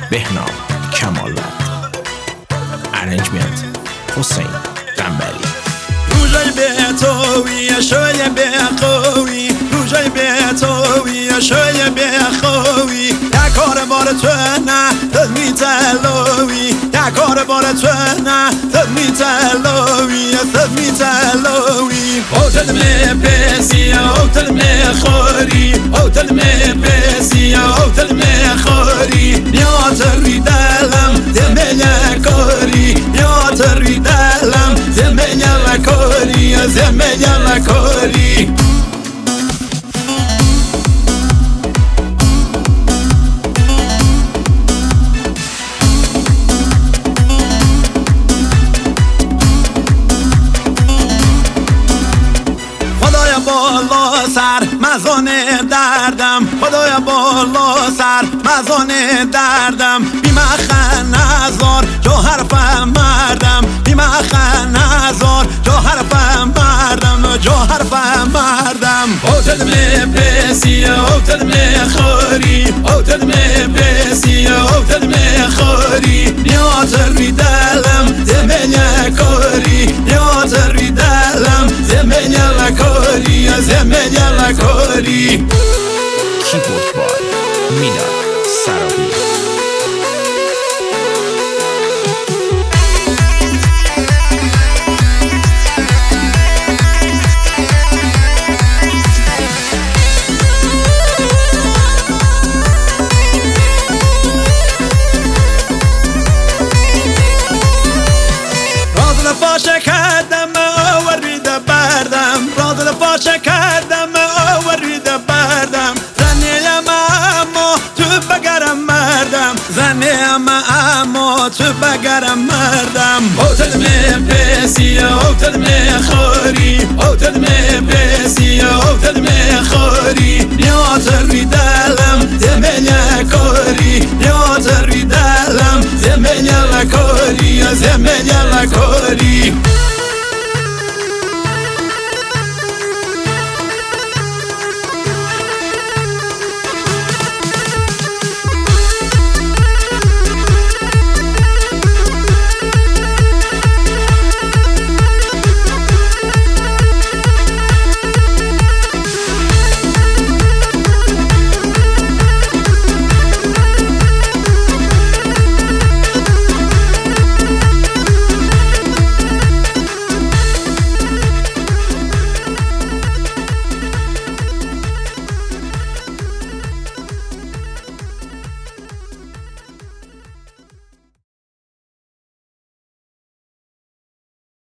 بهنام کمالوند. ارنجمنت حسین قنبری. روژای بهتوی شوی بخوی، روژای بهتوی شوی بخوی، یک کار بار تو نه تد میتلوی، یک کار بار تو نه تد میتلوی، تد میتلوی. هتل میپسی هتل میخوری، هتل میپسی هتل میخوری، نیات ریدلم زمین کاری، نیات ریدلم زمین کاری، زمین کاری. بالا سر مزان دردم، خدایا بالا سر مزان دردم، بی مخن نزار جو حرفم مردم، بی مخن نزار جو حرفم مردم، جو حرفم مردم. هتل میپسی هتل میخوری، هتل میپسی هتل میخوری، نیات ریدلم زمین کاری، نیات ریدلم زمین کاری، زمین کاری. کیبورد بای میلاد سراهی. فاشه کردم آورید بردم، رازل فاشه کردم آورید بردم، زنیم اما تو بگرم مردم، زنیم اما تو بگرم مردم. هتل میپسی هتل میخوری، هتل میپسی هتل میخوری، نیات ریدلم زمین کاری، نیات ریدلم زمین کاری، زمین کاری.